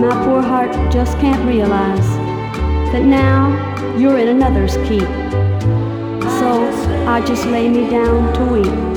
my poor heart just can't realize that now you're in another's keep. So I just lay me down to weep.